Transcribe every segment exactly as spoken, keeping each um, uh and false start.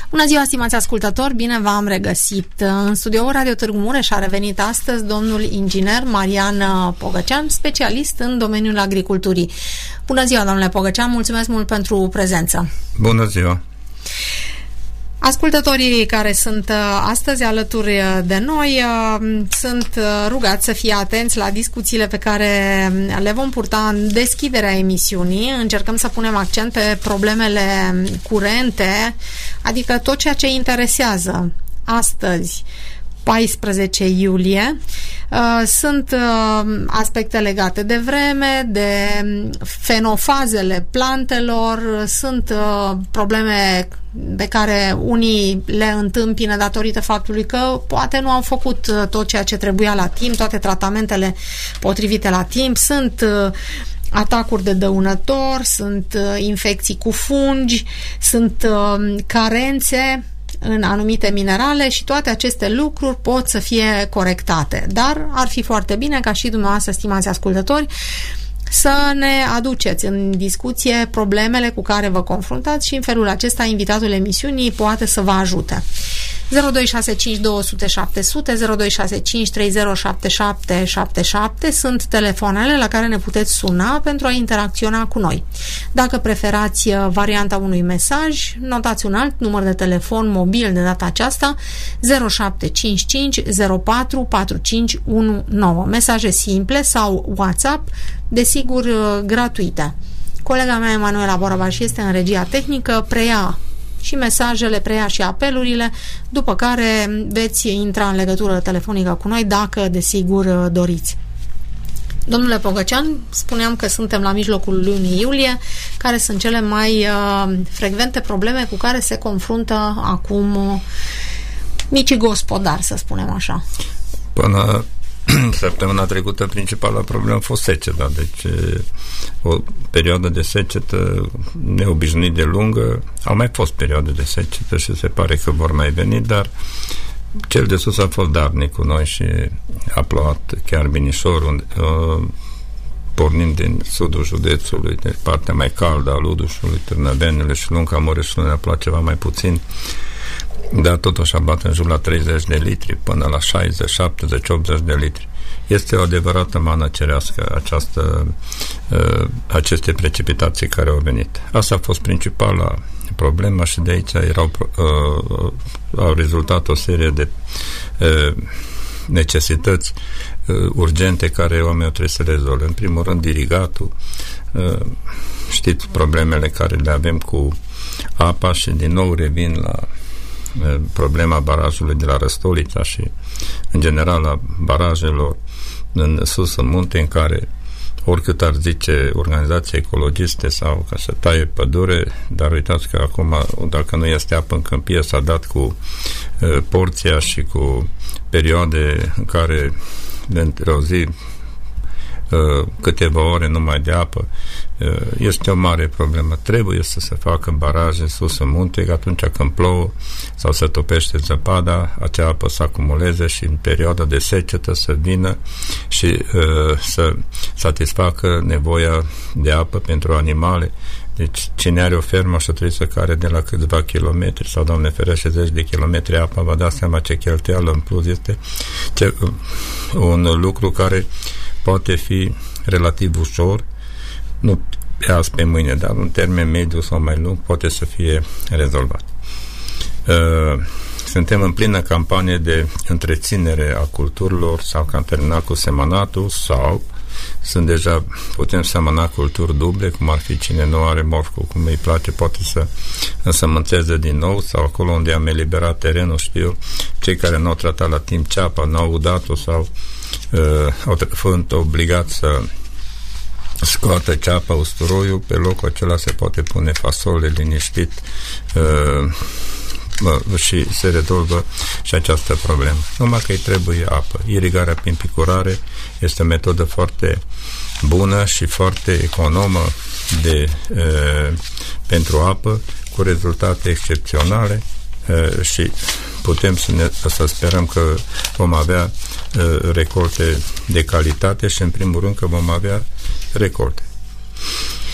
Bună ziua, stimați ascultători, bine v-am regăsit. În studioul Radio Târgu Mureș a revenit astăzi domnul inginer Marian Pogăcean, specialist în domeniul agriculturii. Bună ziua, domnule Pogăcean, mulțumesc mult pentru prezență. Bună ziua. Ascultătorii care sunt astăzi alături de noi sunt rugați să fie atenți la discuțiile pe care le vom purta în deschiderea emisiunii. Încercăm să punem accent pe problemele curente, adică tot ceea ce interesează astăzi, paisprezece iulie. Sunt aspecte legate de vreme, de fenofazele plantelor, sunt probleme pe care unii le întâmpină datorită faptului că poate nu au făcut tot ceea ce trebuia la timp, toate tratamentele potrivite la timp, sunt atacuri de dăunători, sunt infecții cu fungi, sunt carențe în anumite minerale și toate aceste lucruri pot să fie corectate. Dar ar fi foarte bine ca și dumneavoastră, stimați ascultători, să ne aduceți în discuție problemele cu care vă confruntați și în felul acesta invitatul emisiunii poate să vă ajute. zero doi șase cinci două zero zero șapte zero zero, zero doi șase cinci trei zero șapte șapte șapte șapte sunt telefoanele la care ne puteți suna pentru a interacționa cu noi. Dacă preferați varianta unui mesaj, notați un alt număr de telefon mobil de data aceasta, zero șapte cinci cinci zero patru patru cinci unu nouă. Mesaje simple sau WhatsApp, desigur gratuite. Colega mea, Emanuela Borabaș, este în regia tehnică, preia și mesajele, preia și apelurile, după care veți intra în legătură telefonică cu noi dacă, desigur, doriți. Domnule Pogăcean, spuneam că suntem la mijlocul lunii iulie, care sunt cele mai uh, frecvente probleme cu care se confruntă acum uh, micii gospodari, să spunem așa. Până săptămâna trecută, principala problemă a fost seceta, deci o perioadă de secetă neobișnuit de lungă. Au mai fost perioade de secetă și se pare că vor mai veni, dar cel de sus a fost darnic cu noi și a plouat chiar binișor, unde, uh, pornind din sudul județului, de partea mai caldă a Ludușului, Târnăvenele și Lunca Mureșului, ne-a plouat ceva mai puțin. Dar totuși abat în jur la treizeci de litri până la șaizeci, șaptezeci, optzeci de litri. Este o adevărată mană cerească această, uh, aceste precipitații care au venit. Asta a fost principala problemă și de aici erau, uh, au rezultat o serie de uh, necesități uh, urgente care oamenii trebuie să le rezolve. În primul rând, irigatul. Uh, știți problemele care le avem cu apa și din nou revin la problema barajului de la Răstolița și în general a barajelor în sus în munte, în care oricât ar zice organizații ecologiste sau că se taie pădure, dar uitați că acum, dacă nu este apă în câmpie, s-a dat cu uh, porția și cu perioade în care între o zi câteva ore numai de apă, este o mare problemă. Trebuie să se facă baraje sus în munte, că atunci când plouă sau se topește zăpada, acea apă să acumuleze și în perioada de secetă să vină și uh, să satisfacă nevoia de apă pentru animale. Deci cine are o fermă și trebuie să care de la câțiva kilometri sau, Doamne ferește, zeci de kilometri apa, vă dați seama ce cheltuială în plus este, ce, un lucru care poate fi relativ ușor, nu pe azi pe mâine, dar în termen mediu sau mai lung poate să fie rezolvat. Suntem în plină campanie de întreținere a culturilor sau că am terminat cu semănatul sau sunt deja, putem semăna culturi duble, cum ar fi cine nu are morful, cum îi place, poate să însămânțeze din nou, sau acolo unde am eliberat terenul, știu, cei care nu au tratat la timp ceapa, nu au udat-o sau uh, au fost obligați să scoată ceapa, usturoiul, pe locul acela se poate pune fasole liniștit uh, și se rezolvă și această problemă. Numai că îi trebuie apă. Irigarea prin picurare este o metodă foarte bună și foarte economă de, e, pentru apă, cu rezultate excepționale e, și putem să, ne, să sperăm că vom avea e, recolte de calitate și în primul rând că vom avea recolte.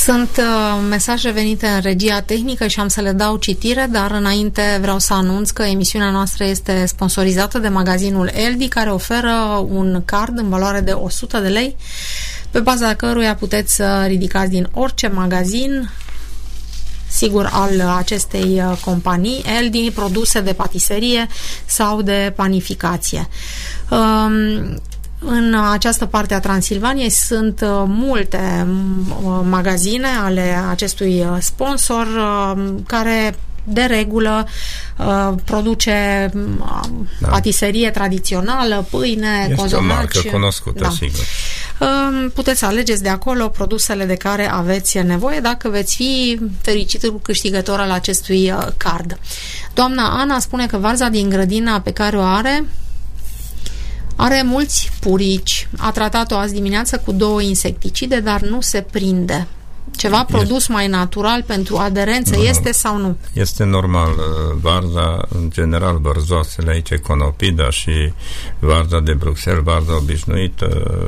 Sunt uh, mesaje venite în regia tehnică și am să le dau citire, dar înainte vreau să anunț că emisiunea noastră este sponsorizată de magazinul Eldi, care oferă un card în valoare de o sută de lei, pe baza căruia puteți să ridicați din orice magazin, sigur, al acestei companii, Eldi, produse de patiserie sau de panificație. Um, În această parte a Transilvaniei sunt uh, multe uh, magazine ale acestui uh, sponsor uh, care de regulă uh, produce uh, da. patiserie tradițională, pâine, este cozonaci. Este o marcă cunoscută, da. sigur. Uh, puteți alegeți de acolo produsele de care aveți nevoie dacă veți fi fericitul câștigător al acestui uh, card. Doamna Ana spune că varza din grădina pe care o are Are mulți purici. A tratat-o azi dimineață cu două insecticide, dar nu se prinde. Ceva produs mai natural pentru aderență no, este sau nu? Este normal. Varza, în general, vărzoasele aici, Conopida și varza de Bruxelles, varza obișnuită,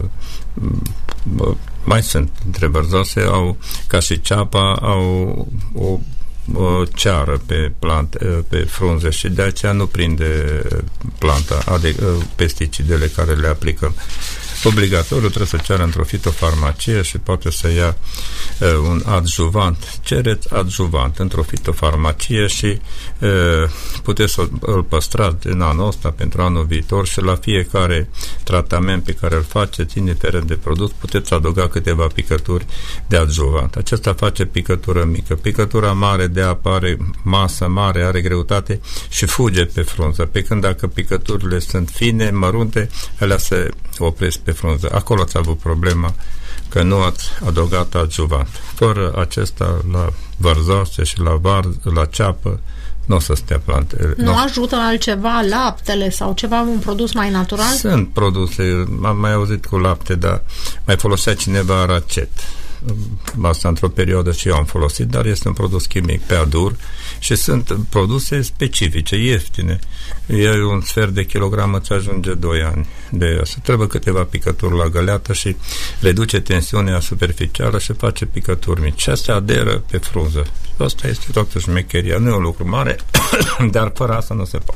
mai sunt între vărzoase, au, ca și ceapa, au o o ceară pe plante, pe frunze și de aceea nu prinde planta, adică pesticidele care le aplicăm. Obligatoriu trebuie să ceară într-o fitofarmacie și poate să ia uh, un adjuvant. Cereți adjuvant într-o fitofarmacie și uh, puteți să îl păstrați din anul ăsta pentru anul viitor și la fiecare tratament pe care îl faceți, indiferent de produs, puteți adăuga câteva picături de adjuvant. Acesta face picătură mică. Picătura mare de apă are masă mare, are greutate și fuge pe frunză. Pe când dacă picăturile sunt fine, mărunte, alea se opresc pe frunză. Acolo ați avut problema că nu ați adăugat adjuvant. Fără acesta, la vărzoase și la, var, la ceapă, nu o să stea plante. Nu ajută altceva, laptele sau ceva, un produs mai natural? Sunt produse, am mai auzit cu lapte, dar mai folosea cineva racet. Asta într-o perioadă și eu am folosit, dar este un produs chimic pe adur și sunt produse specifice, ieftine. E un sfert de kilogram, îți ajunge doi ani de asta. Trebuie câteva picături la găleată și reduce tensiunea superficială și face picături mici. Și astea aderă pe frunză. Asta este toată șmecheria. Nu e un lucru mare, dar fără asta nu se poate.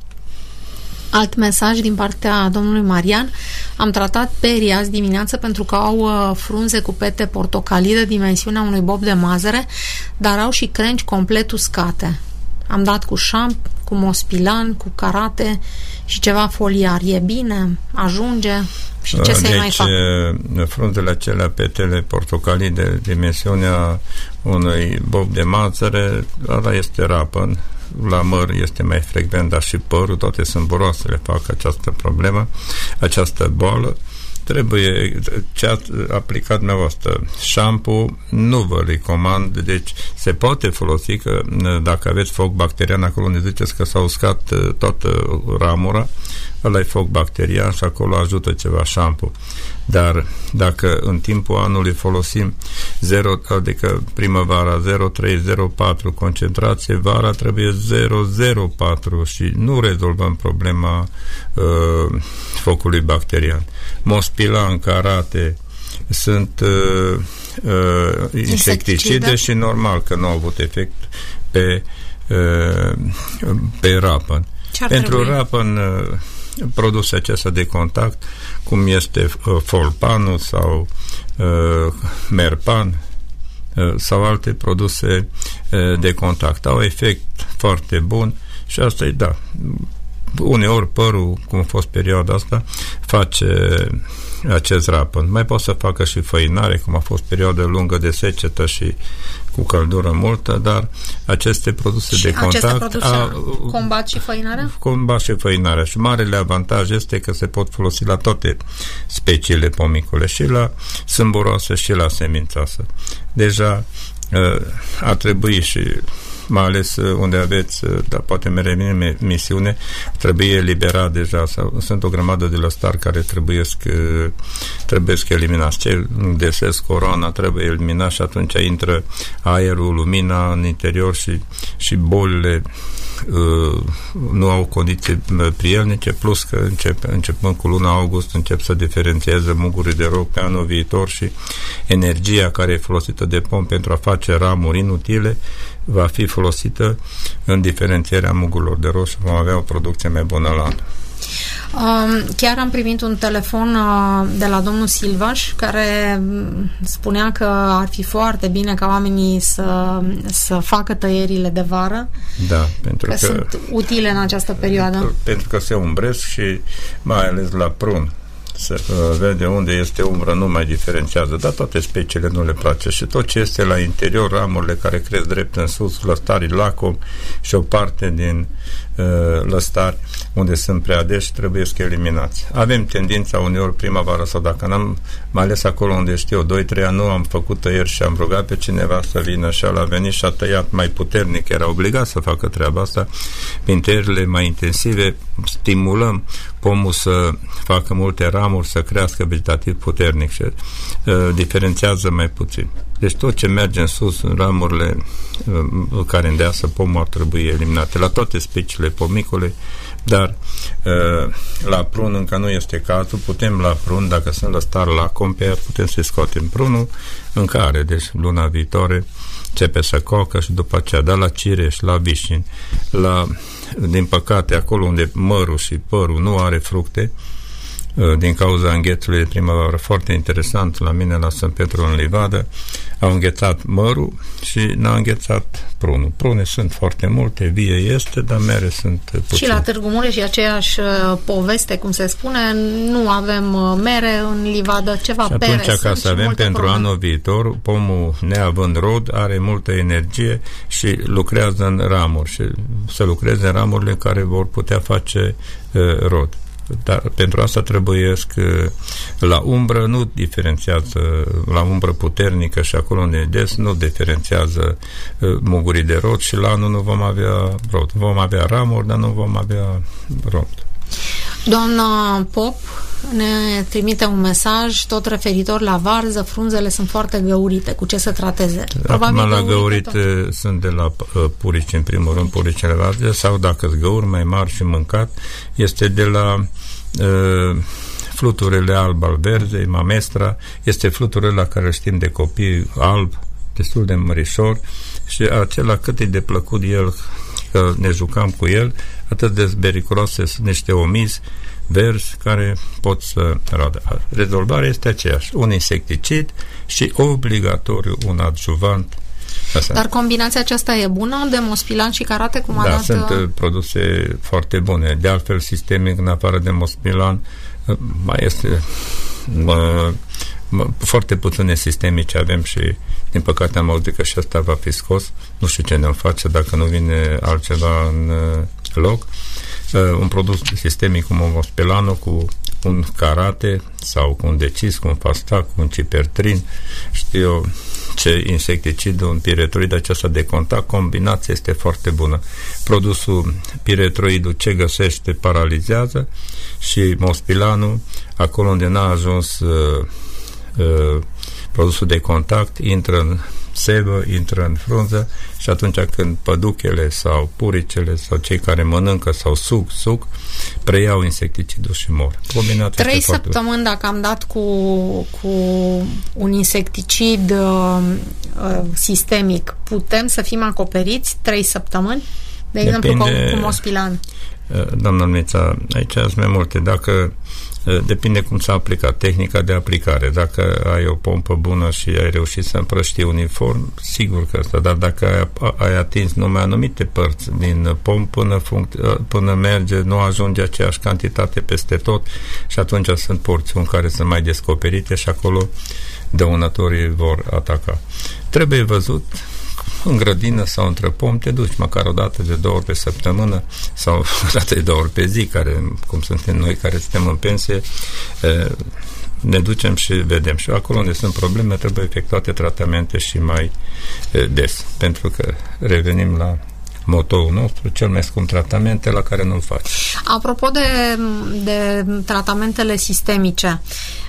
Alt mesaj din partea domnului Marian. Am tratat perii azi dimineață pentru că au uh, frunze cu pete portocalii de dimensiunea unui bob de mazăre, dar au și crengi complet uscate. Am dat cu șamp, cu mospilan, cu carate și ceva foliar. E bine? Ajunge? Și ce să-i deci, mai fac? Frunzele acelea, petele portocalii de dimensiunea unui bob de mazăre, ăla este rapăn. La măr este mai frecvent, dar și părul, toate sâmburoasele fac această problemă, această boală. Trebuie ce ați aplicat dumneavoastră. Shampoo nu vă recomand, deci se poate folosi că dacă aveți foc bacterian acolo unde ziceți că s-a uscat toată ramura, ăla e foc bacterian și acolo ajută ceva shampoo. Dar dacă în timpul anului folosim zero, adică primăvara zero virgulă trei zero virgulă patru concentrație, vara trebuie zero virgulă zero patru și nu rezolvăm problema uh, focului bacterian. Mospilan, carate sunt uh, uh, insecticide și normal că nu au avut efect pe uh, pe rapăn. Pentru rapăn uh, produse acestea de contact, cum este uh, Folpanul sau uh, Merpan uh, sau alte produse uh, de contact. Au efect foarte bun și asta e, da, uneori părul, cum a fost perioada asta, face acest rapăn. Mai pot să facă și făinare, cum a fost perioadă lungă de secetă și cu căldură multă, dar aceste produse și de contact produse a, combat și făinarea? Combat și făinarea și marele avantaj este că se pot folosi la toate speciile pomicole, și la sâmburoasă și la semințoasă. Deja a trebuit și mai ales unde aveți, dar poate mi revine misiune, trebuie eliberat deja, sau sunt o grămadă de lăstari care trebuiesc, trebuiesc eliminați. Cei desesc coroana trebuie eliminat și atunci intră aerul, lumina în interior și, și bolile nu au condiții prielnice, plus că încep, începând cu luna august încep să diferențieze muguri de rog pe anul viitor și energia care e folosită de pom pentru a face ramuri inutile va fi folosită în diferențierea mugurilor de rog și vom avea o producție mai bună la anul. Chiar am primit un telefon de la domnul Silvaș care spunea că ar fi foarte bine ca oamenii să, să facă tăierile de vară, da, pentru că, că sunt utile în această perioadă. Pentru că se umbresc și mai ales la prun se uh, vede unde este umbră, nu mai diferențiază, dar toate speciile nu le place și tot ce este la interior, ramurile care cresc drept în sus, lăstarii lacom și o parte din uh, lăstari unde sunt prea adeși trebuie să eliminați. Avem tendința uneori primăvară sau dacă n-am, mai ales acolo unde știu, doi trei ani nu am făcut tăieri și am rugat pe cineva să vină și a venit și a tăiat mai puternic, era obligat să facă treaba asta, prin tăierile mai intensive stimulăm pomul să facă multe ramuri, să crească vegetativ puternic și uh, diferențiază mai puțin. Deci tot ce merge în sus, în ramurile uh, care îndeasă pomul ar trebui eliminate la toate speciile pomicole, dar uh, la prun încă nu este cazul, putem la prun, dacă sunt lăstari la compeat, putem să-i scoatem prunul în care, deci luna viitoare începe să cocă și după aceea, dar la cireș, la vișini, la, din păcate, acolo unde mărul și părul nu are fructe, din cauza înghețului de primăvară, foarte interesant, la mine la Sfânt Petru în Livadă, au înghețat mărul și n-a înghețat prunul. Prune sunt foarte multe, vie este, dar mere sunt puține. Și la Târgu Mureș e aceeași poveste, cum se spune, nu avem mere în Livadă, ceva și pere. Și atunci, ca să avem pentru prune. Anul viitor, pomul neavând rod, are multă energie și lucrează în ramuri și să lucreze în ramurile care vor putea face uh, rod. Dar pentru asta trebuie că la umbră nu diferențiază, la umbră puternică și acolo unde e des nu diferențiază uh, mugurii de rod și la anul nu vom avea rod. Vom avea ramuri, dar nu vom avea rod. Doamna Pop ne trimite un mesaj tot referitor la varză, frunzele sunt foarte găurite, cu ce să trateze? Probabil acum la găurite tot. Sunt de la uh, purici, în primul rând puricele varze, sau dacă sunt găuri mai mari și mâncat, este de la uh, fluturile alb al verzei, mamestra, este fluturile la care știm de copii alb, destul de mărișor și acela cât e de plăcut el, că ne jucam cu el, atât de periculoase sunt niște omizi verzi care pot să radă. Rezolvarea este aceeași. Un insecticid și obligatoriu un adjuvant. Asta. Dar combinația aceasta e bună? Demospilan și carate, cum a da, dat... sunt produse foarte bune. De altfel, sistemic, în afară de Demospilan, mai este mă, mă, foarte puține sistemice avem și din păcate am auzit că și asta va fi scos. Nu știu ce ne-o face dacă nu vine altceva în loc. Uh, un produs sistemic cum Demospilanul cu un carate sau cu un decis, cu un fastac, cu un cipertrin, știu eu ce insecticid, un piretroid acesta de contact, combinația este foarte bună. Produsul piretroidul ce găsește paralizează și Demospilanul, acolo unde n-a ajuns uh, uh, produsul de contact, intră în sevă, intră în frunză și atunci când păduchele sau puricele sau cei care mănâncă sau suc, suc, preiau insecticidul și mor. Combinația Trei săptămâni dacă am dat cu, cu un insecticid uh, uh, sistemic, putem să fim acoperiți trei săptămâni? De exemplu, cu, cu Demospilan. Uh, doamna Mița, aici sunt mai multe. Dacă depinde cum s-a aplicat, tehnica de aplicare. Dacă ai o pompă bună și ai reușit să împrăștii uniform, sigur că asta, dar dacă ai, ai atins numai anumite părți din pom până, func- până merge, nu ajunge aceeași cantitate peste tot și atunci sunt porțiuni care sunt mai descoperite și acolo dăunătorii vor ataca. Trebuie văzut în grădină sau între pom, te duci măcar o dată de două ori pe săptămână sau o dată de două ori pe zi, care, cum suntem noi care suntem în pensie, ne ducem și vedem. Și acolo unde sunt probleme trebuie efectuate tratamente și mai des, pentru că revenim la motoul nostru, cel mai scump tratamente la care nu-l faci. Apropo de, de tratamentele sistemice,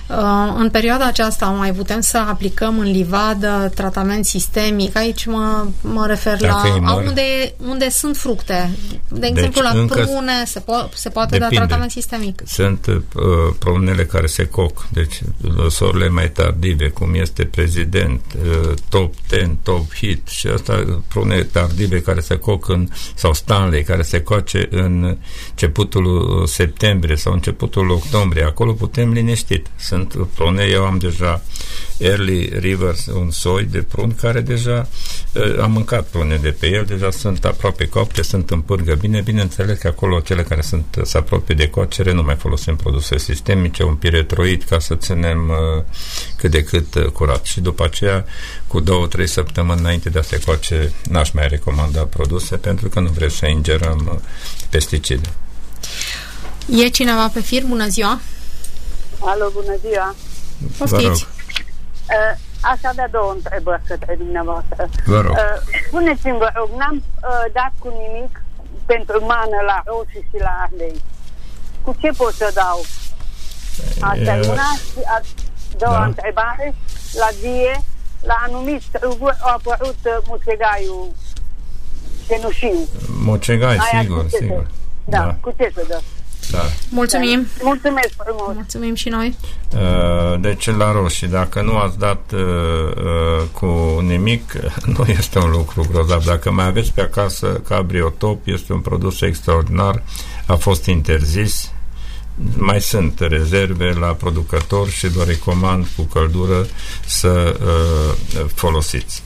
În perioada aceasta mai putem să aplicăm în livadă tratament sistemic? Aici mă, mă refer Dacă la unde, unde sunt fructe. De exemplu, deci, la prune se, po- se poate depinde. da tratament sistemic. Sunt uh, prunele care se coc, deci sorile mai tardive, cum este Prezident, uh, Top zece, Top Hit și asta, prune tardive care se coc în, sau Stanley, care se coace în începutul septembrie sau începutul octombrie. Acolo putem liniștit. Sunt prune, eu am deja Early Rivers, un soi de prun care deja uh, am mâncat prune de pe el, deja sunt aproape copte, sunt în pârgă bine, bineînțeles că acolo cele care sunt se apropie de cocere nu mai folosim produse sistemice, un piretroid ca să ținem uh, cât de cât uh, curat. Și după aceea, cu două, trei săptămâni înainte de a se coace, n-aș mai recomanda produse pentru că nu vrem să ingerăm uh, pesticide. E cineva pe fir? Bună ziua! Alo, bună ziua! Poftiți! Uh, aș avea două întrebări către dumneavoastră. Vă rog. Uh, spuneți-mi, vă rog, n-am uh, dat cu nimic pentru mană la roșii și la ardei. Cu ce pot să dau? Asta e una. Și a doua da. întrebare, la vie, la anumiți struguri a apărut uh, mucegaiul cenușiu. Mucegai, sigur, sigur. Da, da, cu ce să dă? Da. Mulțumim. Mulțumesc frumos. Mulțumim și noi. Deci la roșii, dacă nu ați dat cu nimic, nu este un lucru grozav. Dacă mai aveți pe acasă Cabriotop, este un produs extraordinar, a fost interzis. Mai sunt rezerve la producători și vă recomand cu căldură să folosiți.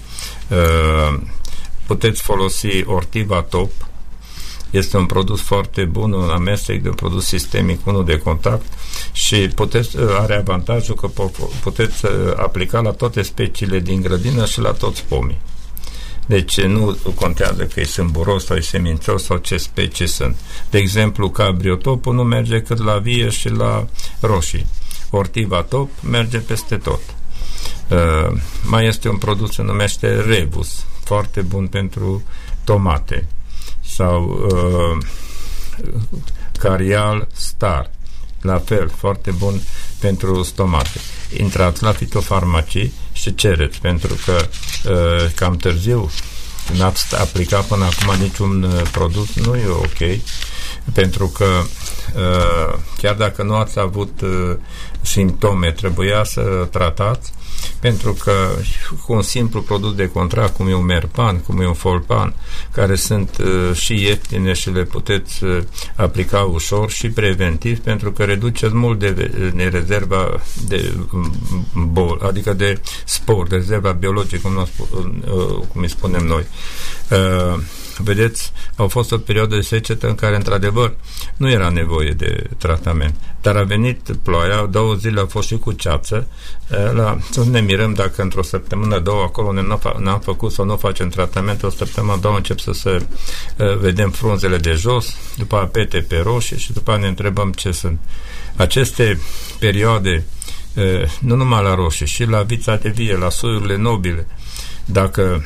Puteți folosi Ortiva Top. Este un produs foarte bun, un amestec de un produs sistemic, unul de contact și puteți, are avantajul că puteți aplica la toate speciile din grădină și la toți pomii. Deci nu contează că e sâmburos sau e semințos sau ce specii sunt. De exemplu, Cabriotopul nu merge cât la vie și la roșii. Ortiva Top merge peste tot. Uh, mai este un produs, se numește Rebus, foarte bun pentru tomate. Sau uh, Carial Star, la fel, foarte bun pentru stomate. Intrați la fitofarmacii și cereți, pentru că uh, cam târziu n-ați aplicat până acum niciun uh, produs, nu e ok, pentru că uh, chiar dacă nu ați avut uh, simptome, trebuia să tratați, pentru că cu un simplu produs de contract, cum e un Merpan, cum e un Folpan, care sunt uh, și ieftine și le puteți uh, aplica ușor și preventiv, pentru că reduceți mult de, de rezerva de bol, adică de spor, de rezerva biologică, cum, uh, cum îi spunem noi. Uh, vedeți, au fost o perioadă de secetă în care, într-adevăr, nu era nevoie de tratament. Dar a venit ploaia, două zile au fost și cu ceață, la, să ne mirăm dacă într-o săptămână, două, acolo ne n-am făcut sau nu facem tratament, o săptămână, două, încep să se uh, vedem frunzele de jos, după aia pete pe roșii și după aia ne întrebăm ce sunt. Aceste perioade, uh, nu numai la roșii, și la vița de vie, la soiurile nobile, dacă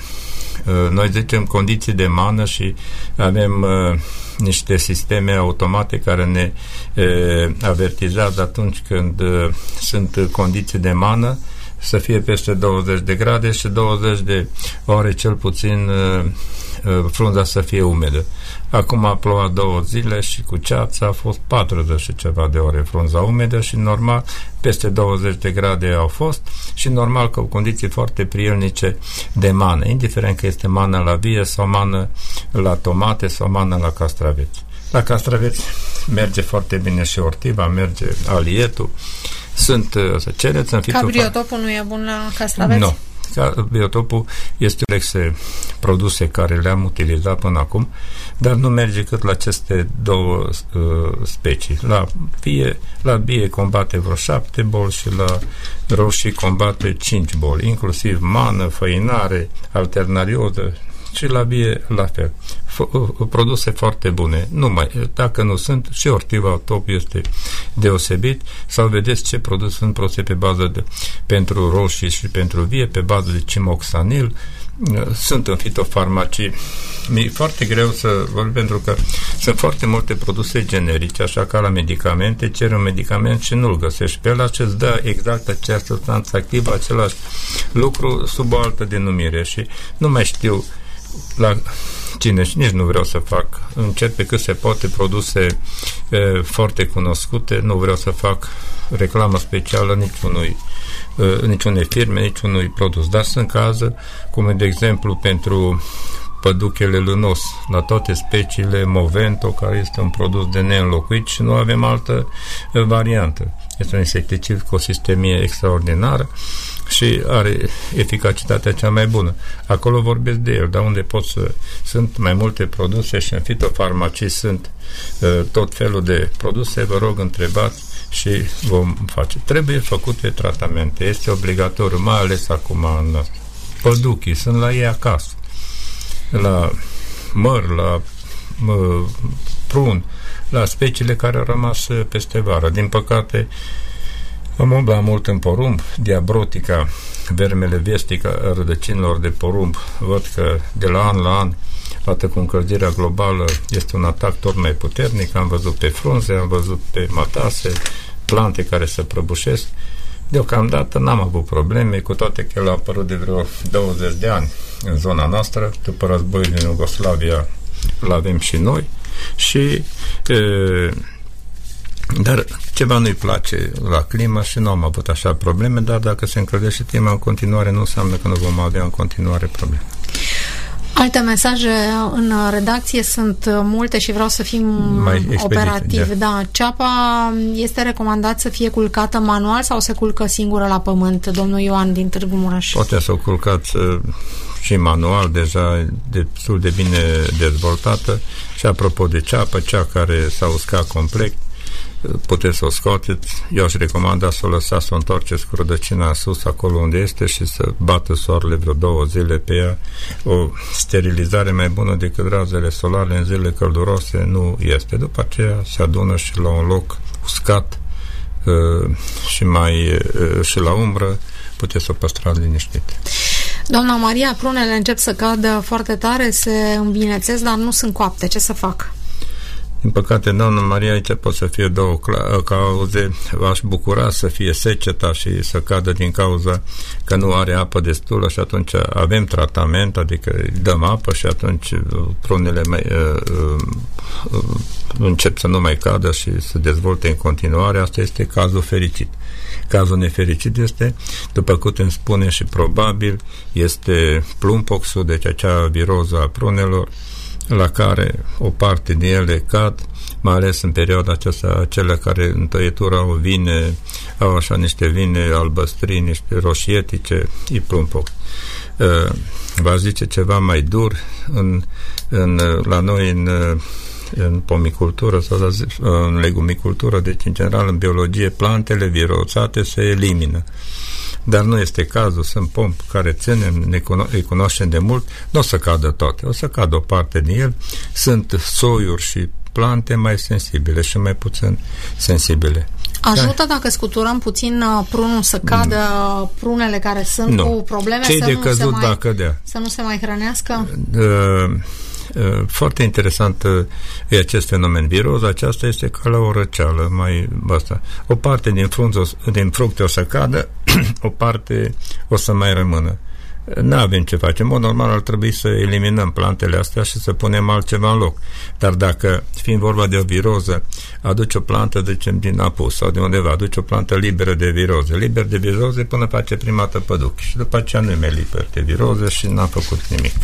noi zicem condiții de mană și avem uh, niște sisteme automate care ne uh, avertizează atunci când uh, sunt condiții de mană, să fie peste douăzeci de grade și douăzeci de ore cel puțin uh, uh, frunza să fie umedă. Acum a plouat două zile și cu ceața a fost patruzeci și ceva de ore frunza umedă și normal peste douăzeci de grade au fost și normal că au condiții foarte prielnice de mană, indiferent că este mană la vie sau mană la tomate sau mană la castraveți. La castraveți merge foarte bine și ortiva, merge alietul. Sunt, să cereți în fitofar... Cabriotopul nu e bun la castraveți? Nu. Biotopul este un produse care le-am utilizat până acum, dar nu merge cât la aceste două uh, specii. La vie, la bie combate vreo șapte boli și la roșii combate cinci boli, inclusiv mană, făinare, alternarioză și la bie la fel. F- produse foarte bune. Numai, dacă nu sunt, și Ortiva Top este deosebit, sau vedeți ce produse sunt produse pe bază de, pentru roșii și pentru vie, pe bază de cimoxanil, sunt în fitofarmacii. Mi-e foarte greu să vorbim pentru că sunt foarte multe produse generice, așa ca la medicamente, cer un medicament și nu-l găsești pe ăla și îți dă exact acea substanță activă, același lucru sub o altă denumire și nu mai știu la cine și nici nu vreau să fac. Încerc pe cât se poate produse e, foarte cunoscute, nu vreau să fac reclamă specială niciunui, e, niciunei firme, niciunui produs, dar sunt cazuri, cum de exemplu pentru păduchele lânos, la toate speciile Movento, care este un produs de neînlocuit și nu avem altă e, variantă. Este un insecticid cu o sistemie extraordinară și are eficacitatea cea mai bună. Acolo vorbesc de el, dar unde pot să... Sunt mai multe produse și în fitofarmacii sunt uh, tot felul de produse, vă rog, întrebați și vom face. Trebuie făcute tratamente, este obligatoriu, mai ales acum în asta. Păduchii sunt la ei acasă, la măr, la uh, prun, la speciile care au rămas peste vară. Din păcate, am umblat mult în porumb, diabrotica, vermele vestica rădăcinilor de porumb. Văd că de la an la an, odată cu încălzirea globală, este un atac tot mai puternic. Am văzut pe frunze, am văzut pe matase, plante care se prăbușesc. Deocamdată n-am avut probleme, cu toate că el a apărut de vreo douăzeci de ani în zona noastră. După războiul din Iugoslavia l-avem și noi. Și e, dar ceva nu-i place la climă și nu am avut așa probleme, dar dacă se încălzește clima în continuare, nu înseamnă că nu vom avea în continuare probleme. Alte mesaje în redacție sunt multe și vreau să fim mai operativi. Da. Ceapa este recomandat să fie culcată manual sau se culcă singură la pământ, domnul Ioan din Târgu Mureș? Poate să o culcați și manual, deja destul de bine dezvoltată. Și apropo de ceapă, cea care s-a uscat complet, puteți să o scoateți. Eu aș recomanda să o lăsați, să o întoarceți cu rădăcina sus, acolo unde este, și să bată soarele vreo două zile pe ea. O sterilizare mai bună decât razele solare în zile călduroase nu este. După aceea se adună și la un loc uscat uh, și mai uh, și la umbră, puteți să o păstrați liniștit. Doamna Maria, prunele încep să cadă foarte tare, se îmbinețesc, dar nu sunt coapte. Ce să fac? Din păcate, doamna Maria, aici pot să fie două cauze. V-aș bucura să fie seceta și să cadă din cauza că nu are apă destulă și atunci avem tratament, adică dăm apă și atunci prunele mai, uh, uh, încep să nu mai cadă și să dezvolte în continuare. Asta este cazul fericit. Cazul nefericit este, după cât îmi spune și probabil, este plumphoxul, deci acea viroză a prunelor, la care o parte din ele cad, mai ales în perioada aceasta, acelea care în tăietură au vine, au așa niște vine albăstrii, niște roșietice, e plumphox. Uh, v-aș zice ceva mai dur în, în, la noi în, în pomicultură sau în legumicultură, deci în general în biologie, plantele virozate se elimină. Dar nu este cazul, sunt pomi care ținem, ne cuno- îi cunoaștem de mult, nu o să cadă toate, o să cadă o parte din el. Sunt soiuri și plante mai sensibile și mai puțin sensibile. Ajută dacă scuturăm puțin prunul să cadă prunele care sunt nu. cu probleme, Cei să, de nu căzut, se mai, da, cădea. să nu se mai hrănească? Uh, uh, foarte interesant uh, e acest fenomen. Viroza aceasta este ca la o răceală, mai asta. O parte din, frunze, din fructe o să cadă, o parte o să mai rămână. Nu avem ce face. În mod normal ar trebui să eliminăm plantele astea și să punem altceva în loc. Dar dacă, fiind vorba de o viroză, aduci o plantă, zicem, din apus sau de undeva, aduci o plantă liberă de viroze, liber de viroze până face prima dată păduchi și după aceea nu e mai liber de viroze și n-am făcut nimic.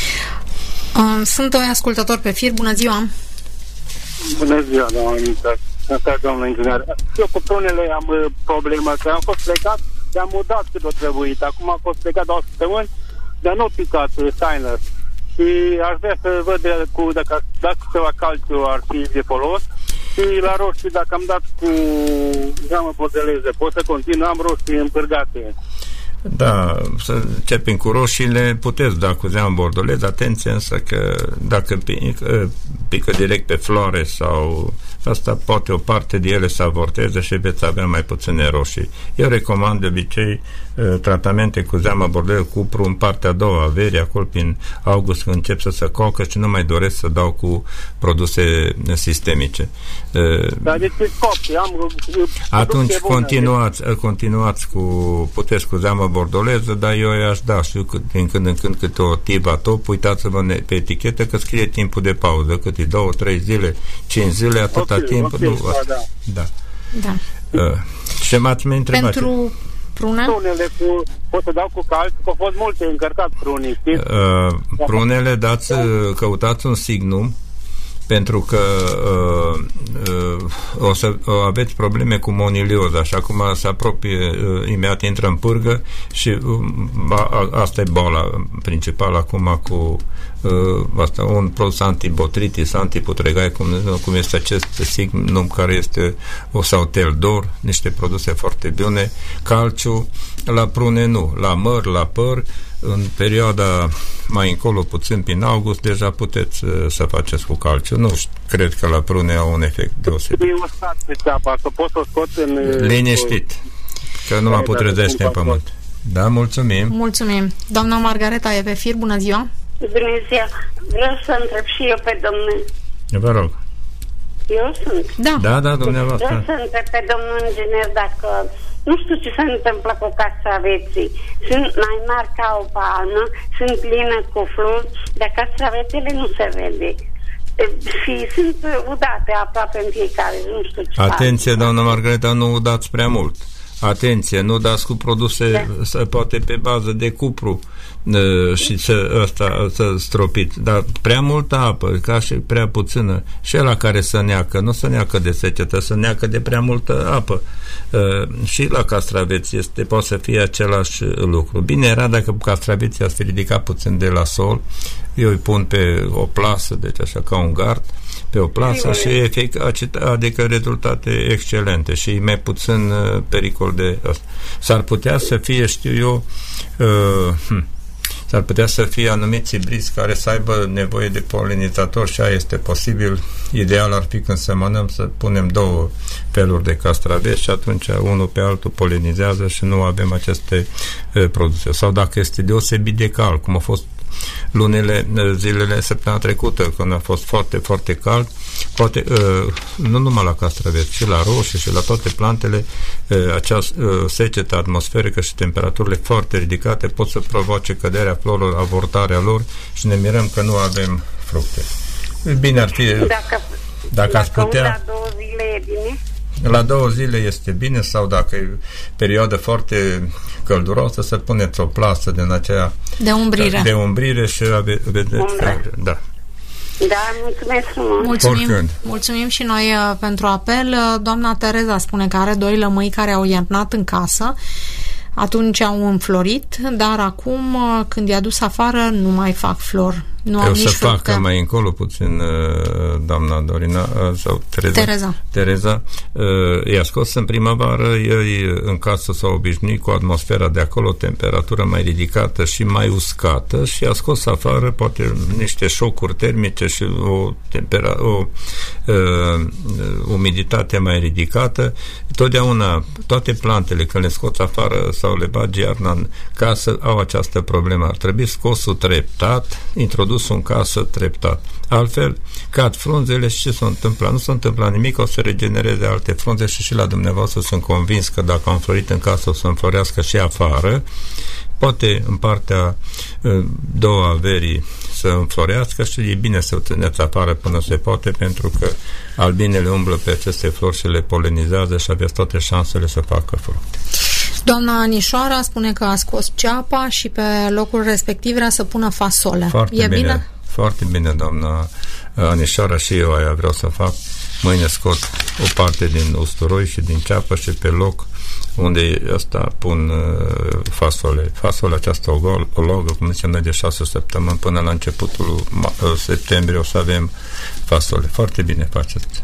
Sunt doi ascultători pe fir. Bună ziua! Bună ziua, doamna, doamna inginer. Eu cu prunele am problemă, că am fost plecat, le-am mutat cât o trebuit. Acum am fost plecat două săptămâni, dar nu picat Steiner. Și aș vrea să văd cu, dacă, dacă ceva calciu ar fi de folos. Și la roșii, dacă am dat cu geamă bordeleză, pot să continui, am roșii împârgate. Da, să începem cu roșiile, puteți da cu zeamă bordolez, atenție însă că dacă pică, pică direct pe floare sau asta poate o parte de ele să avorteze și veți avea mai puține roșii. Eu recomand de obicei tratamente cu zeamă bordelă cupru în partea a doua a verii, acolo prin august, când încep să se coacă, și nu mai doresc să dau cu produse sistemice. Dar de ce copii? Am Atunci continuați, continuați cu, puteți cu zeamă bordoleză, dar eu i-aș da, știu că din când în când câte o tiba top, uitați-vă pe etichetă că scrie timpul de pauză, cât e două, trei zile, cinci zile, atâta okay, timp. Okay, nu, da, da. da. Uh, ce m-ați mai întrebat? Pentru prune? Prunele cu, pot să dau cu calci, că au fost multe încărcat prunii, știți? Uh, prunele, dați, căutați un signum, pentru că uh, uh, o să uh, aveți probleme cu monilioză, așa cum se apropie, uh, imediat intră în pârgă și uh, a, asta e boala principală acum cu uh, asta, un produs antibotritis, antiputregai, cum, cum este acest signum care este o sau teldor, niște produse foarte bune. Calciu la prune nu, la măr, la păr, în perioada mai încolo, puțin prin august, deja puteți uh, să faceți cu calciu. Nu cred că la prune au un efect deosebit. Eu stat pe ceapa, să pot să o scot în... Liniștit, că nu mă putrezește în pământ. Da, mulțumim. Mulțumim. Doamna Margareta e pe fir, bună ziua. Bună ziua. Vreau să întreb și eu pe domnul. Vă rog. Eu sunt. Da. Da, da, dumneavoastră. Vreau să întreb pe domnul inginer dacă... Nu știu ce se întâmplă cu castraveții. Sunt mai mari ca o palmă, sunt plină cu flori, dar castravetele nu se vede. Și sunt udate aproape în fiecare, nu știu ce. Atenție, doamna Margareta, nu udați prea mult. Atenție, nu dați cu produse, da, poate pe bază de cupru și să, asta, să stropiți, dar prea multă apă, ca și prea puțină, și ăla care să neacă, nu să neacă de secetă, să neacă de prea multă apă. Și la castraveți este, poate să fie același lucru. Bine era dacă castraveții ați fi ridicat puțin de la sol, eu îi pun pe o plasă, deci așa ca un gard, pe o plasă și efect, adică rezultate excelente și mai puțin uh, pericol de asta. S-ar putea să fie, știu eu, uh, hm, s-ar putea să fie anumiți hibrizi care să aibă nevoie de polinizator și aia este posibil. Ideal ar fi când semănăm să punem două feluri de castraveți și atunci unul pe altul polinizează și nu avem aceste uh, produse. Sau dacă este deosebit de cald, cum a fost lunile, zilele, săptămâna trecută, când a fost foarte, foarte cald, poate, uh, nu numai la castraveți, ci la roșii și la toate plantele, uh, acea uh, secetă atmosferică și temperaturile foarte ridicate pot să provoace căderea florilor, avortarea lor și ne mirăm că nu avem fructe. Bine ar fi, dacă, dacă ați putea... la două zile e bine? La două zile este bine, sau dacă e perioadă foarte călduroasă, să puneți o plasă din aceea de umbrire, de umbrire și ave, vedeți că, da. Da, mulțumesc frumos. Mulțumim, mulțumim și noi uh, pentru apel. Doamna Tereza spune că are doi lămâi care au iernat în casă. Atunci au înflorit, dar acum, uh, când i-a dus afară, nu mai fac flori. Nu Eu să facă mai încolo puțin, doamna Dorina sau Tereza, Tereza. Tereza i-a scos în primăvară, ei în casă s-au obișnuit cu atmosfera de acolo, temperatură mai ridicată și mai uscată și a scos afară poate niște șocuri termice și o, tempera- o uh, umiditate mai ridicată. Totdeauna toate plantele când le scoți afară sau le bagi iarna în casă au această problemă. Ar trebui scosul treptat, introdus în casă treptat. Altfel, cad frunzele și ce se întâmplă? Nu se întâmplă nimic, o să regenereze alte frunze și și la dumneavoastră sunt convins că dacă am înflorit în casă o să înflorească și afară. Poate în partea uh, două a verii să înflorească și e bine să o țineți afară până se poate, pentru că albinele umblă pe aceste flori și le polenizează și aveți toate șansele să facă fructe. Doamna Anișoara spune că a scos ceapa și pe locul respectiv vrea să pună fasole. Foarte e bine, bine? Foarte bine, doamna Anișoara, și eu aia vreau să fac. Mâine scot o parte din usturoi și din ceapă și pe loc unde ăsta pun uh, fasole. Fasolea aceasta ologă, cum zicem noi, de șase săptămâni până la începutul uh, septembrie o să avem fasole. Foarte bine faceți.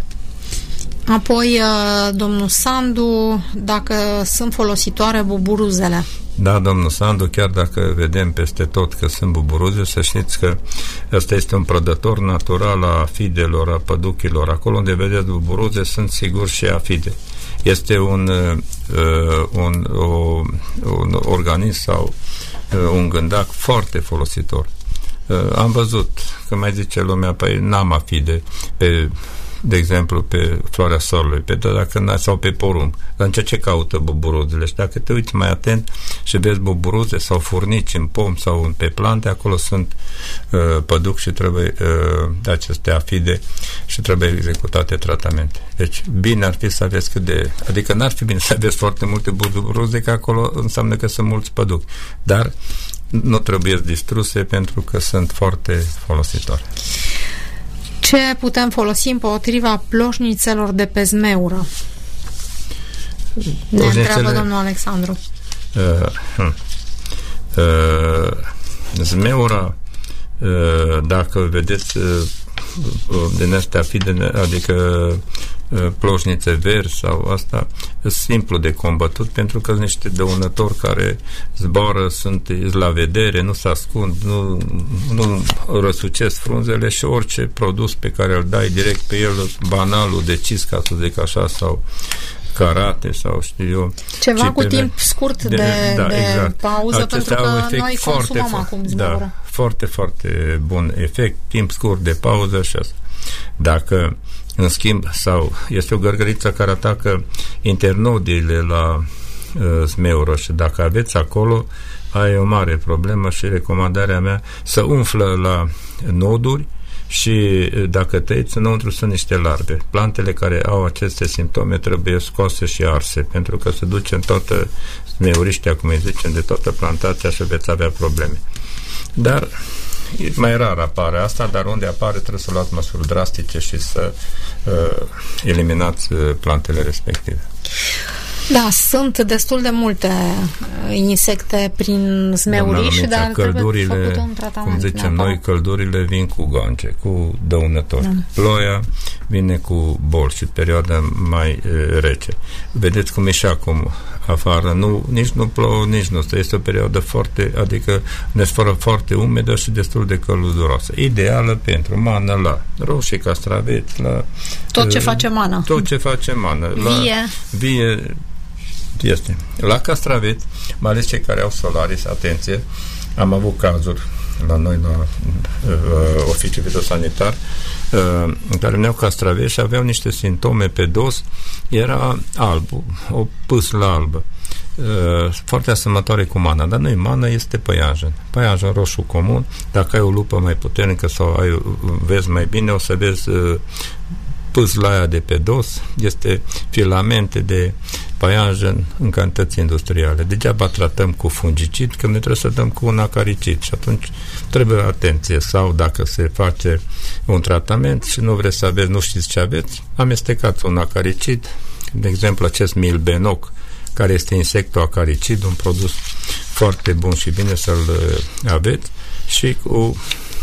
Apoi, domnul Sandu, dacă sunt folositoare buburuzele. Da, domnul Sandu, chiar dacă vedem peste tot că sunt buburuze, să știți că ăsta este un prădător natural a afidelor, a păduchilor. Acolo unde vedeți buburuze sunt sigur și afide. Este un, uh, un, o, un organism sau uh, un gândac foarte folositor. Uh, am văzut că mai zice lumea, păi n-am afide pe, de exemplu, pe floarea soarelui, pe dacă sau pe porumb. Dar în ce ce caută buburuzele? Și dacă te uiți mai atent și vezi buburuze sau furnici în pom sau pe plante, acolo sunt uh, păduc și trebuie uh, aceste afide și trebuie executate tratamente. Deci bine ar fi să aveți cât de... Adică n-ar fi bine să aveți foarte multe buburuze, că acolo înseamnă că sunt mulți păduc. Dar nu trebuie distruse pentru că sunt foarte folositoare. Ce putem folosi împotriva ploșnițelor de pe zmeură? Ne întreabă domnul Alexandru. Uh, uh, zmeura, uh, dacă vedeți uh, din astea fide, adică uh, ploșnițe verzi sau asta, e simplu de combătut pentru că sunt niște dăunători care zboară, sunt la vedere, nu se ascund, nu, nu răsucesc frunzele și orice produs pe care îl dai direct pe el, banalul decis, ca să zic așa, sau carate sau știu eu. Ceva cu timp scurt de, de, da, de exact. pauză. Acestea pentru că noi foarte, consumăm acum zmeură. Da, foarte, foarte bun efect, timp scurt de pauză și asta. Dacă în schimb, sau este o gărgăriță care atacă internodiile la uh, zmeură și dacă aveți acolo, ai o mare problemă și recomandarea mea să umflă la noduri și dacă tăiți, înăuntru sunt niște larve. Plantele care au aceste simptome trebuie scoase și arse, pentru că se duce în toată zmeuriștea, cum îi zicem, de toată plantația și veți avea probleme. Dar mai rar apare asta, dar unde apare trebuie să luați măsuri drastice și să uh, eliminați uh, plantele respective. Da, sunt destul de multe insecte prin zmeuriș, dar trebuie făcut un tratament. Cum zicem noi, căldurile vin cu goance, cu dăunători. Da. Ploaia vine cu boli și perioada mai e, rece. Vedeți cum e și acum afară, nu, nici nu plouă, nici nu. Este o perioadă foarte, adică nesforă foarte umedă și destul de călduroasă. Ideală pentru mană la roșii, castraveți, la... Tot ce face mană. Tot ce face mană. Vie. La, vie este. La castraveți, mai ales cei care au solaris, atenție, am avut cazuri la noi la uh, oficiul fitosanitar uh, în care veneau castraveți și aveau niște simptome pe dos, era alb, o pâslă albă, uh, foarte asemănătoare cu mana, dar nu e mana, este păianjen. Păianjen roșu comun, dacă ai o lupă mai puternică sau ai, vezi mai bine, o să vezi uh, pâsla aia de pe dos, este filamente de păianjen în cantități industriale. Degeaba tratăm cu fungicid, că noi trebuie să dăm cu un acaricid și atunci trebuie atenție. Sau dacă se face un tratament și nu vreți să aveți, nu știți ce aveți, amestecați un acaricid, de exemplu acest milbenoc, care este insectul acaricid, un produs foarte bun și bine să-l aveți, și cu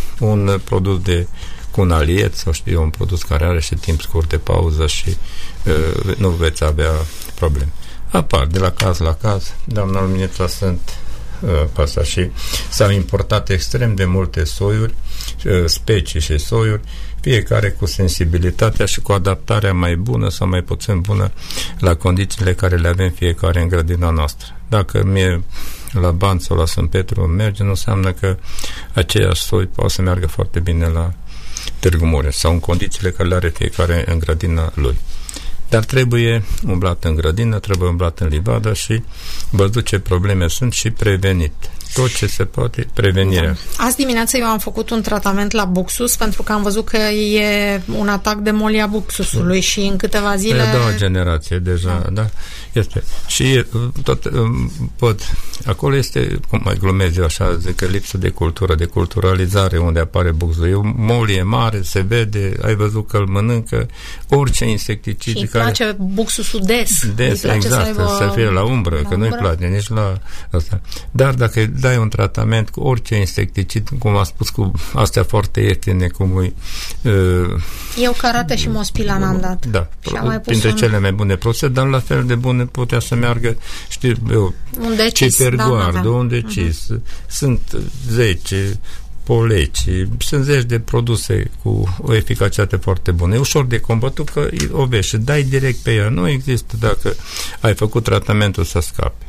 un produs de cu un aliet sau știu eu, un produs care are și timp scurt de pauză și uh, nu veți avea probleme. Apar de la caz la caz, doamna Luminița, sunt uh, asta și s-au importat extrem de multe soiuri, uh, specii și soiuri, fiecare cu sensibilitatea și cu adaptarea mai bună sau mai puțin bună la condițiile care le avem fiecare în grădina noastră. Dacă mie la Ban sau la Sfânt Petru merge, nu înseamnă că aceeași soi poate să meargă foarte bine la Târgu Mureș sau în condițiile care le are fiecare în grădina lui. Dar trebuie umblat în grădină, trebuie umblat în livadă și văzut ce probleme sunt și prevenit. Tot ce se poate, prevenirea. Da. Azi dimineață eu am făcut un tratament la buxus pentru că am văzut că e un atac de molia buxusului și în câteva zile... E a doua generație deja, da. da? Este. Și tot pot... Acolo este, cum mai glumez eu așa, zic că lipsă de cultură, de culturalizare unde apare buxul. E o molie mare, se vede, ai văzut că îl mănâncă, orice insecticid. Și îi care... place buxusul des. Des, exact, să, aibă... să fie la umbră, la că nu-i place nici la asta. Dar dacă dai un tratament cu orice insecticid, cum a spus, cu astea foarte ieftine, cum e... Uh, Eu Karate și Mospilan am dat. Da, mai printre un... cele mai bune produse, dar la fel de bune putea să meargă, știu eu, un decis, Cipergoard, un decis, uh-huh. Sunt zece poleci, sunt zeci de produse cu o eficacitate foarte bună. E ușor de combătut că o vezi și dai direct pe ea. Nu există dacă ai făcut tratamentul să scape.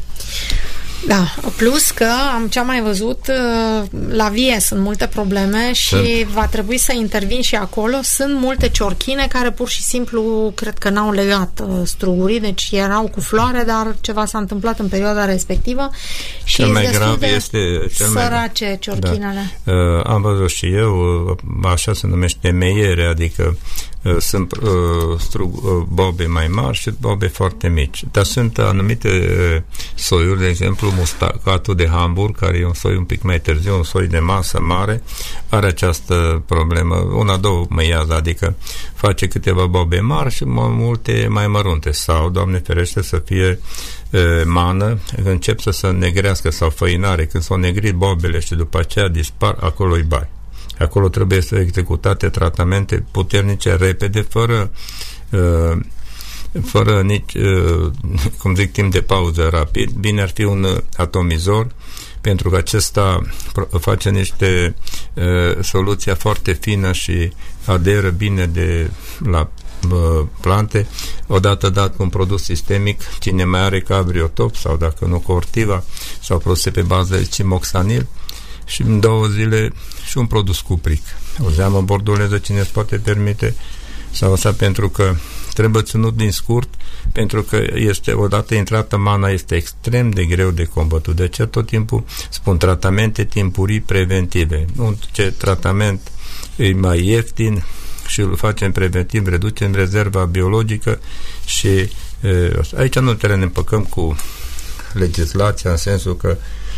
Da, plus că am ce am mai văzut, la vie sunt multe probleme și sunt. Va trebui să intervin și acolo. Sunt multe ciorchine care pur și simplu cred că n-au legat strugurii, deci erau cu floare, dar ceva s-a întâmplat în perioada respectivă și cel mai grav este cel sărace mai... ciorchinele. Da. Uh, am văzut și eu, așa se numește meiere, adică uh, sunt uh, strug, uh, bobe mai mari și bobe foarte mici. Dar sunt anumite uh, soiuri, de exemplu mustacatul de Hamburg, care e un soi un pic mai târziu, un soi de masă mare, are această problemă, una, două măiază, adică face câteva bobe mari și multe mai mărunte, sau, Doamne ferește, să fie e, mană, încep să se negrească, sau făinare, când s-au negrit bobele și după aceea dispar, acolo-i bai. Acolo trebuie să executate tratamente puternice, repede, fără e, fără nici, cum zic, timp de pauză rapid. Bine ar fi un atomizor, pentru că acesta face niște soluția foarte fină și aderă bine de la plante, odată dat cu un produs sistemic, cine mai are cabriotop sau dacă nu cortiva sau produse pe bază de cimoxanil, și în două zile și un produs cupric. O zeamă bordoleză, cine îți poate permite, sau asta, pentru că trebuie ținut din scurt, pentru că este, odată intrată mana, este extrem de greu de combătut. De aceea tot timpul spun tratamente timpurii preventive. Nu ce tratament e mai ieftin și îl facem preventiv, reducem rezerva biologică și e, aici nu trebuie să ne împăcăm cu legislația, în sensul că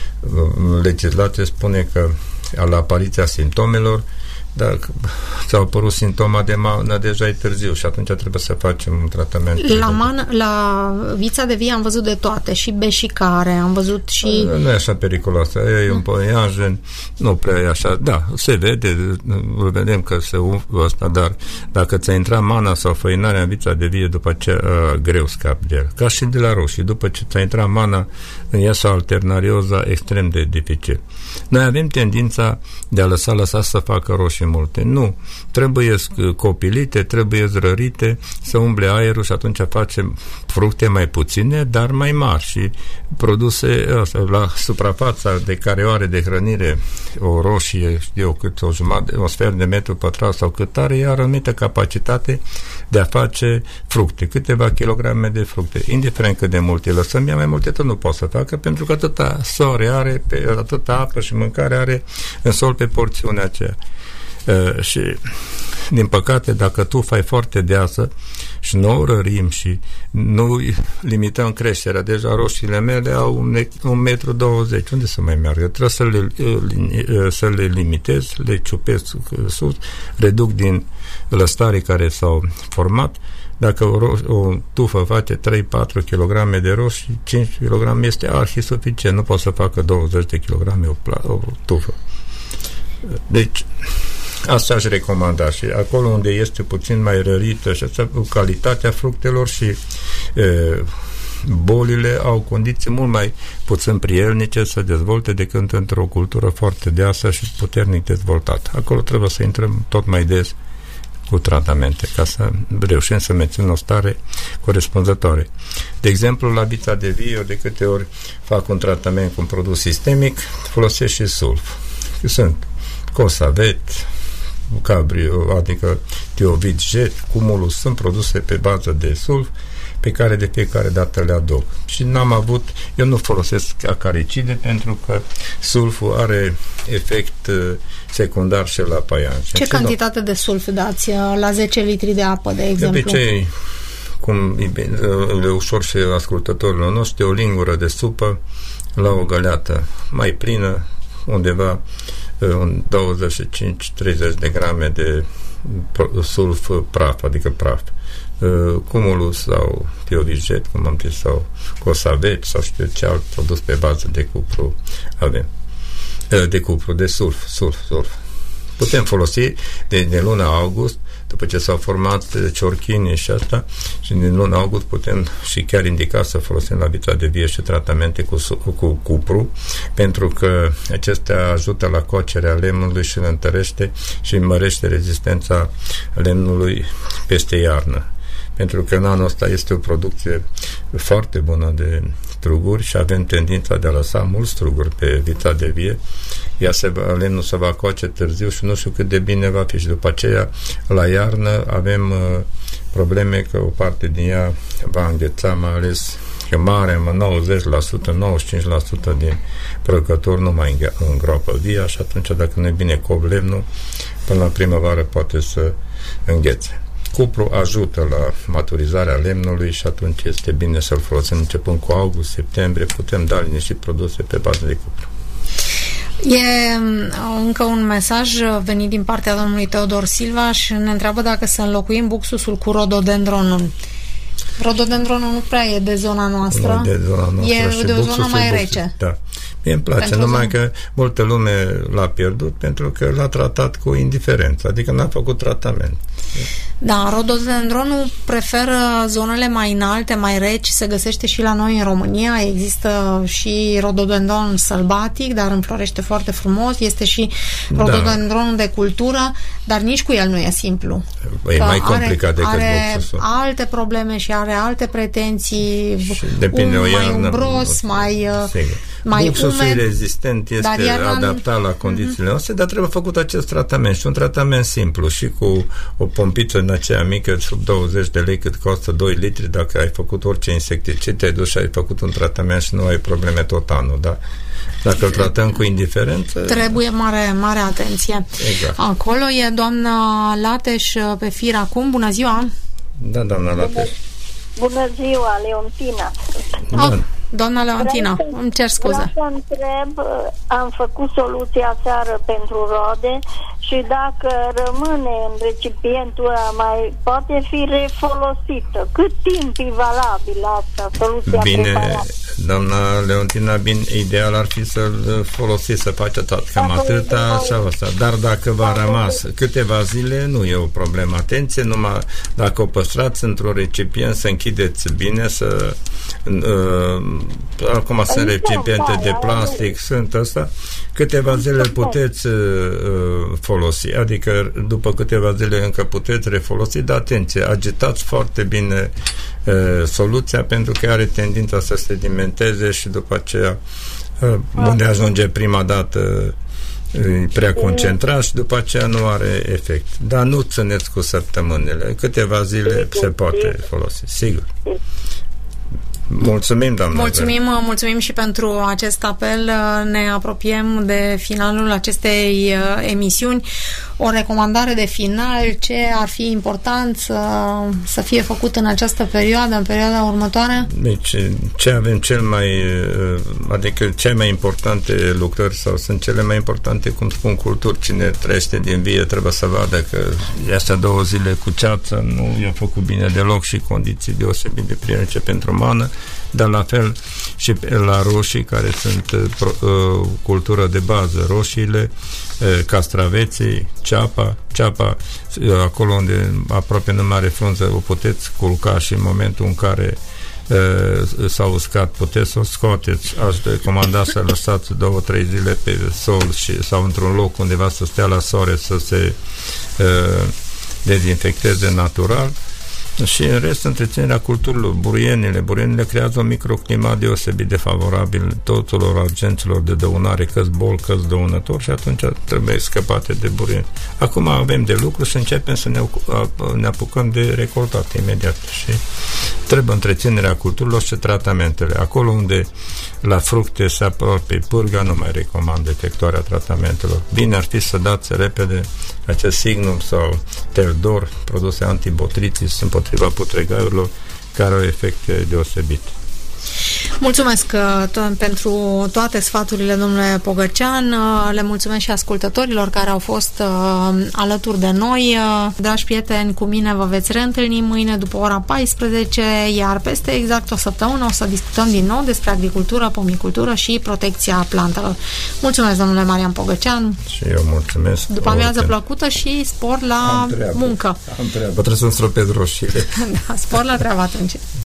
legislația spune că la apariția simptomelor, dacă ți-au apărut simptoma de mană, deja e târziu și atunci trebuie să facem un tratament. La, man, la vița de vie am văzut de toate, și beșicare, am văzut și... Nu e așa periculoasă, e un păianjen, nu prea e așa, da, se vede, vedem că se umflă ăsta, dar dacă ți-a intrat mana sau făinarea în vița de vie, după aceea greu scapi de el. Ca și de la roșii, după ce ți-a intrat mana, în iasă alternarioza, extrem de dificil. Noi avem tendința de a lăsa, lăsa să facă roșii multe. Nu. Trebuie copilite, trebuie zrărite, să umble aerul și atunci facem fructe mai puține, dar mai mari și produse la suprafața de care o are de hrănire o roșie, știu eu, cât o jumătate, o sfert de metru pătrat sau cât are, ea are o anumită capacitate de a face fructe, câteva kilograme de fructe. Indiferent cât de multe lăsăm, ea mai multe tot nu poate să facă, pentru că atâta soare are, pe, atâta apă și mâncare are în sol pe porțiunea aceea. Uh, și din păcate, dacă tu fai foarte deasă și nu o rărim și nu limităm creșterea, deja roșiile mele au un metru douăzeci, unde să mai meargă? Trebuie să le, să le limitez, le ciupesc sus, reduc din lăstarii care s-au format. Dacă o, roș- o tufă face trei patru kilograme de roșii, cinci kilograme este arhi suficient, nu poate să facă douăzeci de kilograme o, pla- o tufă. Deci asta aș recomanda, și acolo unde este puțin mai rărită și asta, calitatea fructelor și e, bolile au condiții mult mai puțin prielnice să dezvolte decât într-o cultură foarte deasă și puternic dezvoltată. Acolo trebuie să intrăm tot mai des cu tratamente, ca să reușim să menținem o stare corespunzătoare. De exemplu, la vița de vie, eu de câte ori fac un tratament cu un produs sistemic, folosesc și sulf. Sunt Cosavet, Cabrio, adică Tiovit Jet, Cumulus, sunt produse pe bază de sulf pe care de fiecare dată le adob. Și n-am avut, eu nu folosesc acaricide pentru că sulful are efect secundar și la paian. Ce cantitate de sulf dați la zece litri de apă, de exemplu? De obicei, cum e ușor și ascultătorilor noștri, o lingură de supă la o găleată mai plină, undeva un douăzeci și cinci treizeci de grame de sulf praf, adică praf. uh, cumulus sau piovijet, cum am zis, sau cosavet sau știu ce alt produs pe bază de cupru avem. Uh, de cupru, de sulf, sulf, sulf. Putem folosi de, de luna august, după ce s-au format ciorchini și asta, și din luna august putem și chiar indica să folosim la vița de vie și tratamente cu, cu, cu cupru, pentru că acestea ajută la coacerea lemnului și îl întărește și mărește rezistența lemnului peste iarnă. Pentru că în anul ăsta este o producție foarte bună de struguri și avem tendința de a lăsa mulți struguri pe vița de vie. Ea se va, lemnul se va coace târziu și nu știu cât de bine va fi. Și după aceea, la iarnă, avem uh, probleme că o parte din ea va îngheța, mai ales că mare, nouăzeci la sută, nouăzeci și cinci la sută din producători nu mai îngroapă via și atunci, dacă nu e bine cov lemnul, până la primăvară poate să înghețe. Cupru ajută la maturizarea lemnului și atunci este bine să-l folosim începând cu august, septembrie, putem da niște produse pe bază de cupru. E încă un mesaj venit din partea domnului Teodor Silva și ne întreabă dacă să înlocuim buxusul cu rododendronul. Rododendronul nu prea e de zona noastră, de zona noastră e de o zonă mai rece. Da. Mie îmi place, pentru numai zonă. Că multă lume l-a pierdut pentru că l-a tratat cu indiferență, adică n-a făcut tratament. Da, rododendronul preferă zonele mai înalte, mai reci, se găsește și la noi în România, există și rododendron sălbatic, dar înflorește foarte frumos, este și rododendronul da. de cultură, dar nici cu el nu e simplu. E mai complicat decât are buxusul. alte probleme și are alte pretenții, depinde um, o iarnă, mai umbros, mai... Sigur. mai buxusul umed, rezistent este adaptat la condițiile noastre, uh-huh. dar trebuie făcut acest tratament și un tratament simplu și cu o pompiță în aceea mică, sub douăzeci de lei, cât costă doi litri, dacă ai făcut orice insecticid, te-ai dus și ai făcut un tratament și nu ai probleme tot anul, da? Dacă îl tratăm cu indiferență... Trebuie mare, mare atenție. Exact. Acolo e doamna Lateș pe fir acum. Bună ziua! Da, doamna Lateș. Bună ziua, Leontina. Da. Oh, doamna Leontina, să, îmi cer scuze. Vreau să întreb, am făcut soluția seară pentru rode și dacă rămâne în recipientul ăla, mai poate fi refolosită. Cât timp e valabil asta, soluția Bine, preparată? doamna Leontina, bine, ideal ar fi să-l folosiți, să faceți tot cam dacă atâta sau asta. Dar dacă v-a rămas câteva zile, nu e o problemă. Atenție, numai dacă o păstrați într-un recipient, să închideți bine, să uh, acum sunt recipiente de plastic, sunt asta, câteva zile puteți uh, folosi, adică după câteva zile încă puteți refolosi, dar atenție, agitați foarte bine uh, soluția, pentru că are tendința să sedimenteze și după aceea uh, unde ajunge prima dată e prea concentrat și după aceea nu are efect. Dar nu țineți cu săptămânile, câteva zile se poate folosi, sigur. Mulțumim, doamna. Mulțumim, mulțumim și pentru acest apel. Ne apropiem de finalul acestei emisiuni. O recomandare de final, ce ar fi important să, să fie făcut în această perioadă, în perioada următoare? Deci, ce avem cel mai, adică cele mai importante lucrări sau sunt cele mai importante, cum spun, culturi. Cine trăiește din vie trebuie să vadă că astea două zile cu ceață nu i-a făcut bine deloc și condiții deosebit de prielnice pentru mană, dar la fel și la roșii, care sunt uh, cultură de bază, roșiile, uh, castraveții, ceapa, ceapa, uh, acolo unde aproape nu mai are frunză, o puteți culca și în momentul în care uh, s-a uscat, puteți să o scoateți. Aș recomanda să lăsați două, trei zile pe sol și, sau într-un loc undeva să stea la soare, să se uh, dezinfecteze natural. Și în rest, întreținerea culturilor, buruienile. Buruienile creează un microclimat deosebit de favorabil tuturor agenților de dăunare, că-s bol, că-s dăunător, și atunci trebuie scăpate de buruieni. Acum avem de lucru și începem să ne, ne apucăm de recoltat imediat și trebuie întreținerea culturilor și tratamentele. Acolo unde la fructe se apropie pârga, nu mai recomand detectoarea tratamentelor. Bine ar fi să dați repede acest Signum sau Teldor, produse antibotritis împotriva putregaiurilor, care au efecte deosebite. Mulțumesc to- pentru toate sfaturile, domnule Pogăcean. Le mulțumesc și ascultătorilor care au fost uh, alături de noi. Uh, dragi prieteni, cu mine vă veți reîntâlni mâine după ora paisprezece, iar peste exact o săptămână o să discutăm din nou despre agricultură, pomicultură și protecția plantelor. Mulțumesc, domnule Marian Pogăcean. Și eu mulțumesc. După amiază plăcută și spor la Am treabă. muncă. Am treabă. Trebuie să-mi stropez roșiile. Da, spor la treabă atunci.